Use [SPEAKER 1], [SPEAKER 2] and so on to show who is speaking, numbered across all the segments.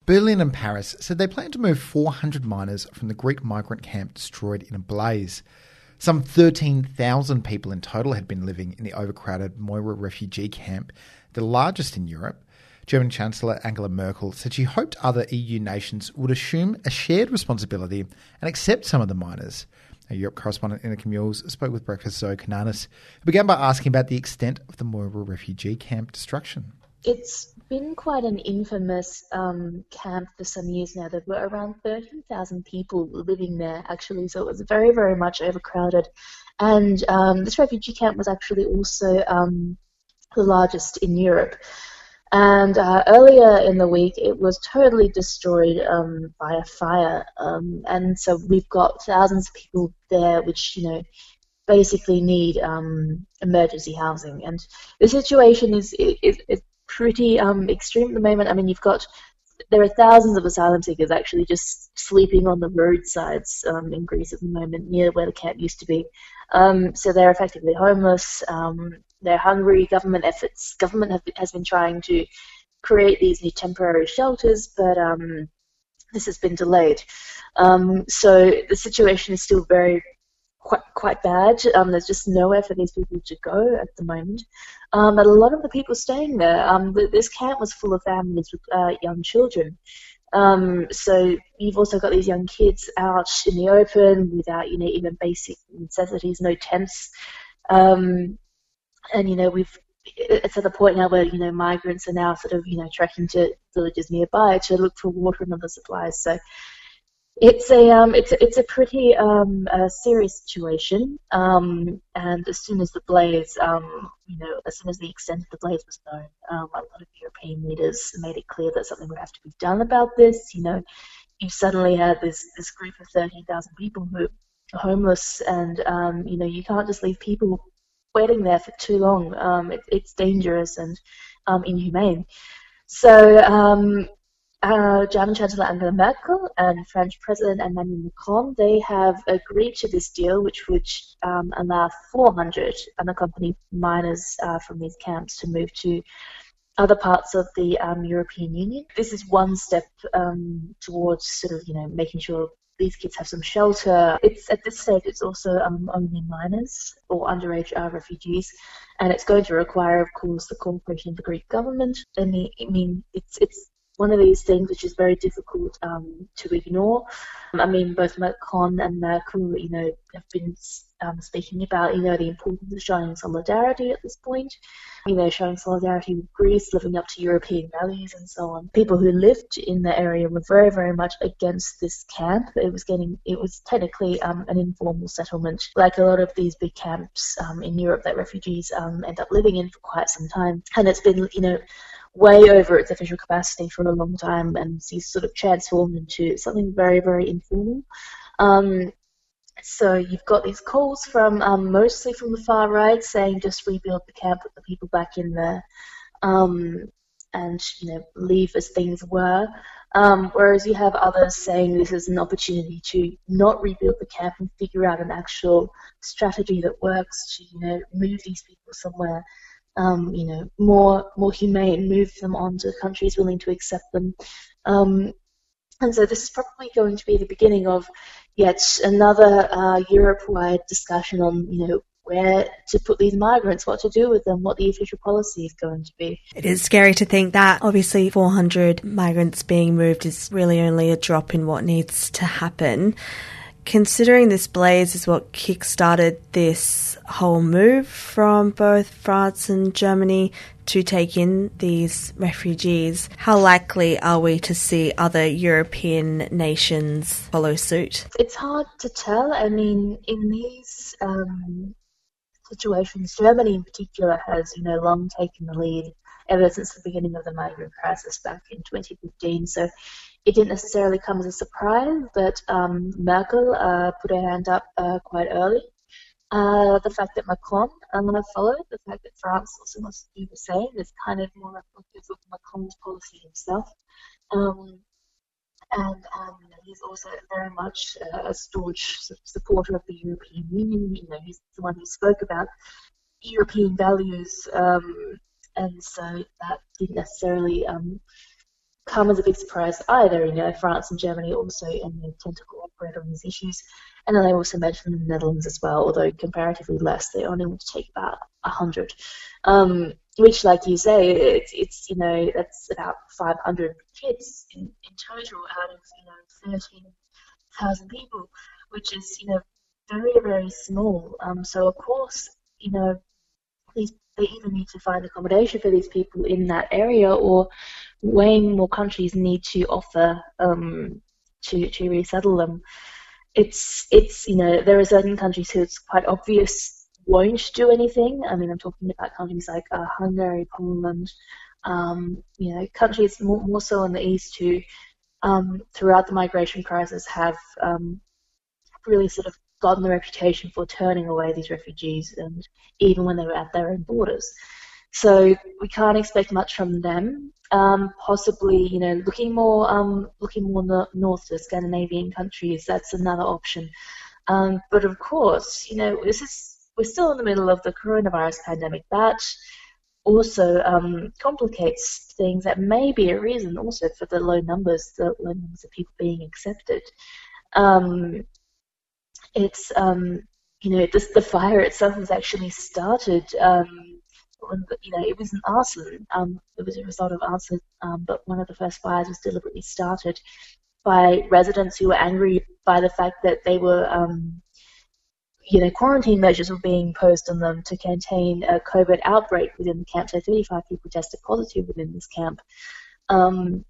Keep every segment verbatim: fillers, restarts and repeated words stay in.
[SPEAKER 1] Berlin and Paris said they plan to move four hundred miners from the Greek migrant camp destroyed in a blaze. Some thirteen thousand people in total had been living in the overcrowded Moira refugee camp, the largest in Europe. German Chancellor Angela Merkel said she hoped other E U nations would assume a shared responsibility and accept some of the miners. Our Europe correspondent Ina Camilles spoke with Breakfast Zoe Kananis, who began by asking about the extent of the Moira refugee camp destruction.
[SPEAKER 2] It's been quite an infamous um, camp for some years now. There were around thirteen thousand people living there, actually, so it was very, very much overcrowded. And um, this refugee camp was actually also um, the largest in Europe. And uh, earlier in the week, it was totally destroyed um, by a fire. Um, and so we've got thousands of people there, which, you know, basically need um, emergency housing. And the situation is, is, is pretty um, extreme at the moment. I mean, you've got, there are thousands of asylum seekers actually just sleeping on the roadsides um, in Greece at the moment, near where the camp used to be. Um, so they're effectively homeless. Um, they're hungry. Government efforts, government have, has been trying to create these new temporary shelters, but um, this has been delayed. Um, so the situation is still very quite quite bad. Um, there's just nowhere for these people to go at the moment. Um, and a lot of the people staying there, um, this camp was full of families with uh, young children. Um, so you've also got these young kids out in the open without, you know, even basic necessities, no tents. Um, and, you know, we've, it's at the point now where, you know, migrants are now sort of, you know, trekking to villages nearby to look for water and other supplies. So it's a, um, it's a, it's a pretty um, uh, serious situation. Um, and as soon as the blaze, um, you know, as soon as the extent of the blaze was known, um, a lot of European leaders made it clear that something would have to be done about this. You know, you suddenly had this, this group of thirteen thousand people who are homeless, and, um, you know, you can't just leave people waiting there for too long. Um, it, it's dangerous and um, inhumane. So um, uh, German Chancellor Angela Merkel and French President Emmanuel Macron, they have agreed to this deal, which would um, allow four hundred unaccompanied minors uh, from these camps to move to other parts of the um, European Union. This is one step um, towards sort of, you know, making sure these kids have some shelter. It's at this stage, it's also um, only minors or underage uh, refugees, and it's going to require, of course, the cooperation of the Greek government. I mean, I mean it's it's one of these things which is very difficult um, to ignore. I mean, both Macron and Merkel, you know, have been um, speaking about, you know, the importance of showing solidarity at this point. You know, showing solidarity with Greece, living up to European values and so on. People who lived in the area were very, very much against this camp. It was getting, it was technically um, an informal settlement, like a lot of these big camps um, in Europe that refugees um, end up living in for quite some time. And it's been, you know, way over its official capacity for a long time, and it's sort of transformed into something very, very informal. Um, So you've got these calls from um, mostly from the far right saying just rebuild the camp, put the people back in there, um, and you know leave as things were. Um, whereas you have others saying this is an opportunity to not rebuild the camp and figure out an actual strategy that works to you know move these people somewhere um, you know more more humane, move them on to countries willing to accept them. Um, And so this is probably going to be the beginning of yet another uh, Europe-wide discussion on, you know, where to put these migrants, what to do with them, what the official policy is going to be.
[SPEAKER 3] It is scary to think that obviously four hundred migrants being moved is really only a drop in what needs to happen. Considering this blaze is what kick-started this whole move from both France and Germany to take in these refugees, how likely are we to see other European nations follow suit?
[SPEAKER 2] It's hard to tell. I mean, in these um, situations, Germany in particular has, you know, long taken the lead ever since the beginning of the migrant crisis back in twenty fifteen. So it didn't necessarily come as a surprise that um, Merkel uh, put her hand up uh, quite early. Uh, the fact that Macron uh, followed, the fact that France also wants to do the same is kind of more reflective of Macron's policy himself. Um, and um, you know, he's also very much uh, a staunch supporter of the European Union. You know, he's the one who spoke about European values, um, and so that didn't necessarily um, come as a big surprise either. You know, France and Germany also and, you know, tend to cooperate on these issues. And then they also mentioned the Netherlands as well, although comparatively less. They only want to take about one hundred. Um, which, like you say, it's, it's you know, that's about five hundred kids in, in total out of, you know, thirteen thousand people, which is, you know, very, very small. Um, so, of course, you know, these, they either need to find accommodation for these people in that area, or way more countries need to offer um, to, to resettle them. It's, it's, you know, there are certain countries who it's quite obvious won't do anything. I mean, I'm talking about countries like uh, Hungary, Poland, um, you know, countries more, more so in the East who, um, throughout the migration crisis, have um, really sort of gotten the reputation for turning away these refugees, and even when they were at their own borders. So we can't expect much from them. Um, possibly, you know, looking more, um, looking more no- north to Scandinavian countries. That's another option. Um, but of course, you know, this is we're still in the middle of the coronavirus pandemic. That also um, complicates things. That may be a reason also for the low numbers, the low numbers of people being accepted. Um, it's um, you know, this, the fire itself was actually started. Um, when, you know, it was an arson. Um, it was a result of arson, um, but one of the first fires was deliberately started by residents who were angry by the fact that they were, um, you know, quarantine measures were being imposed on them to contain a COVID outbreak within the camp. So thirty-five people tested positive within this camp. Um,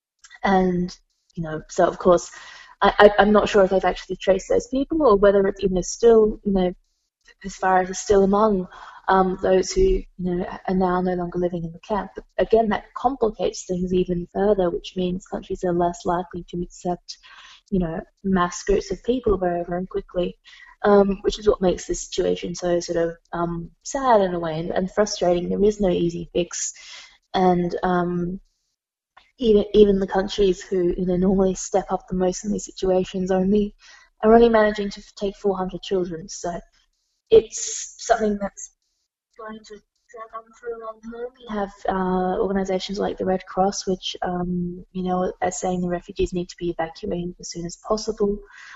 [SPEAKER 2] and, you know, so of course, I, I, I'm not sure if they've actually traced those people, or whether it's, you know, still, you know, this virus is still among um, those who, you know, are now no longer living in the camp. But again, that complicates things even further, which means countries are less likely to accept, you know, mass groups of people very, very quickly, um, which is what makes this situation so sort of um, sad in a way, and, and frustrating. There is no easy fix, and um, even even the countries who, you know, normally step up the most in these situations only are only managing to take four hundred children. So it's something that's going to drag on for a long time. We have uh, organisations like the Red Cross, which, um, you know, are saying the refugees need to be evacuated as soon as possible.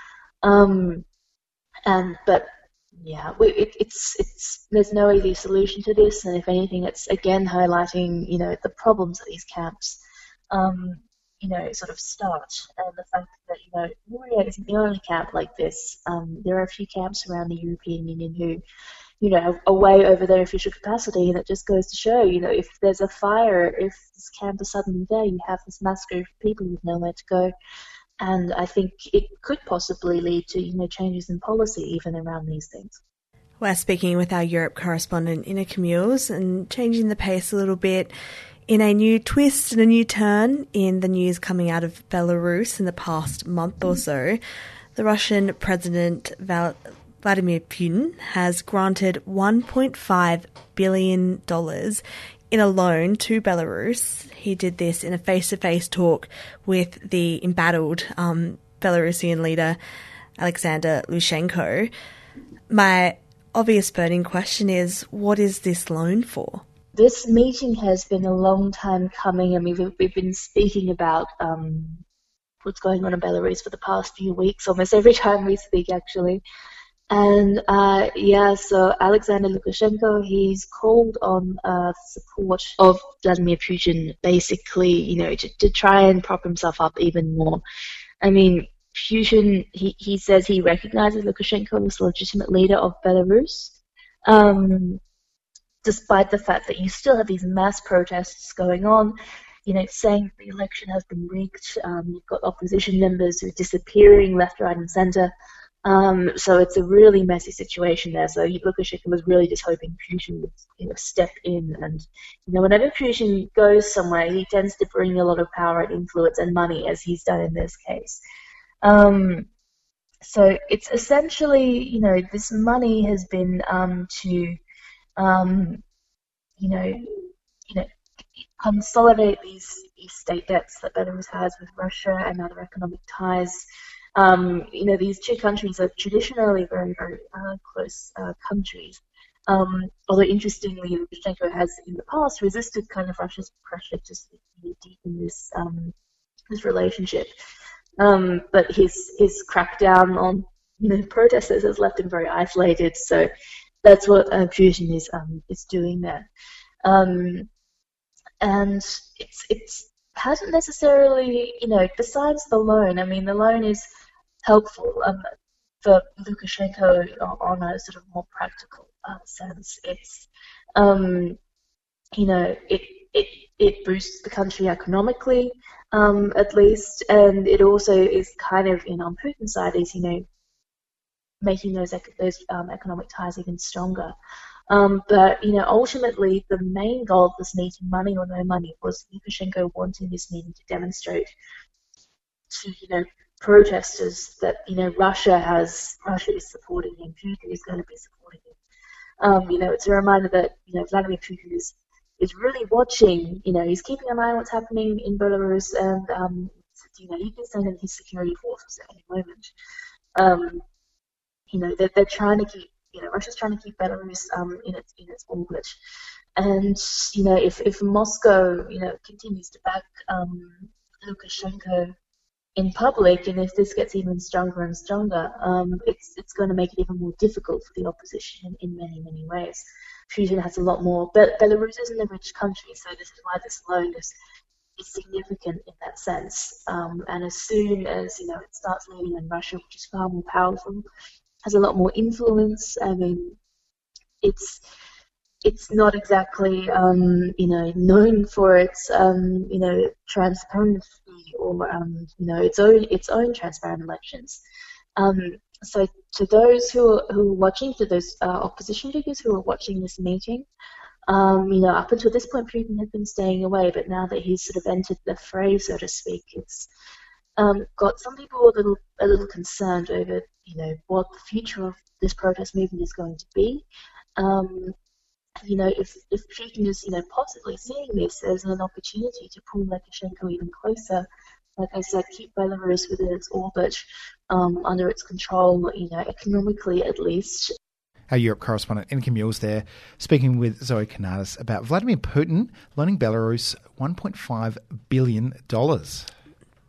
[SPEAKER 2] Um, and but yeah, we, it, it's it's there's no easy solution to this, and if anything, it's again highlighting, you know, the problems that these camps, um, you know, sort of start, and the fact that, you know, Moria isn't the only camp like this. Um, there are a few camps around the European Union who, you know, are way over their official capacity, and it just goes to show, you know, if there's a fire, if this camp is suddenly there, you have this mass group of people with nowhere to go. And I think it could possibly lead to, you know, changes in policy even around these things.
[SPEAKER 3] We're speaking with our Europe correspondent, Ina Camilles, and changing the pace a little bit in a new twist and a new turn in the news coming out of Belarus in the past month or so. The Russian President Val- Vladimir Putin has granted one point five billion dollars in a loan to Belarus. He did this in a face-to-face talk with the embattled um, Belarusian leader Alexander Lukashenko. My obvious burning question is, what is this loan for?
[SPEAKER 2] This meeting has been a long time coming. I mean, we've, we've been speaking about um, what's going on in Belarus for the past few weeks, almost every time we speak, actually. And, uh, yeah, so Alexander Lukashenko, he's called on uh, support of Vladimir Putin, basically, you know, to, to try and prop himself up even more. I mean, Putin, he, he says he recognizes Lukashenko as the legitimate leader of Belarus, um, despite the fact that you still have these mass protests going on, you know, saying the election has been rigged. Um, you've got opposition members who are disappearing left, right, and center. Um, so it's a really messy situation there. So Lukashenko was really just hoping Putin would, you know, step in. And, you know, whenever Putin goes somewhere, he tends to bring a lot of power and influence and money, as he's done in this case. Um, so it's essentially, you know, this money has been um, to, um, you know, you know, consolidate these, these state debts that Belarus has with Russia and other economic ties. Um, you know, these two countries are traditionally very, very uh, close uh, countries. Um, although interestingly, Lukashenko has in the past resisted kind of Russia's pressure to deepen this um, this relationship. Um, but his his crackdown on you know protesters has left him very isolated. So that's what uh, Putin is um, is doing there. Um, and it's it's hasn't necessarily you know besides the loan. I mean, the loan is helpful um, for Lukashenko on a sort of more practical uh, sense. It's um, you know it it it boosts the country economically. Um, at least, and it also is kind of, you know, on Putin's side, is, you know, making those those um, economic ties even stronger. Um, but, you know, ultimately, the main goal of this meeting, money or no money, was Lukashenko wanting this meeting to demonstrate to, you know, protesters that, you know, Russia has, Russia is supporting him, Putin is going to be supporting him. Um, you know, it's a reminder that, you know, Vladimir Putin is is really watching, you know, he's keeping an eye on what's happening in Belarus, and, um, you know, he can send in his security forces at any moment. Um, you know, they're, they're trying to keep, you know, Russia's trying to keep Belarus um, in its in its orbit. And, you know, if, if Moscow, you know, continues to back um, Lukashenko in public, and if this gets even stronger and stronger, um, it's it's going to make it even more difficult for the opposition in, in many, many ways. Putin has a lot more. Be- Belarus isn't a rich country, so this is why this loan is, is significant in that sense. Um, and as soon as you know it starts leaning on Russia, which is far more powerful, has a lot more influence. I mean, it's it's not exactly um, you know known for its um, you know transparency or um, you know its own its own transparent elections. Um, so to those who are, who are watching, to those uh, opposition figures who are watching this meeting, um, you know, up until this point, Putin had been staying away, but now that he's sort of entered the fray, so to speak, it's um, got some people a little a little concerned over, you know, what the future of this protest movement is going to be. Um, you know, if if Putin is, you know, possibly seeing this as an opportunity to pull Lukashenko even closer. Like I said, keep Belarus within its orbit, um, under its control, you know, economically at least.
[SPEAKER 1] Our Europe correspondent, Enrique Mules there, speaking with Zoe Kanadis about Vladimir Putin loaning Belarus one point five billion dollars.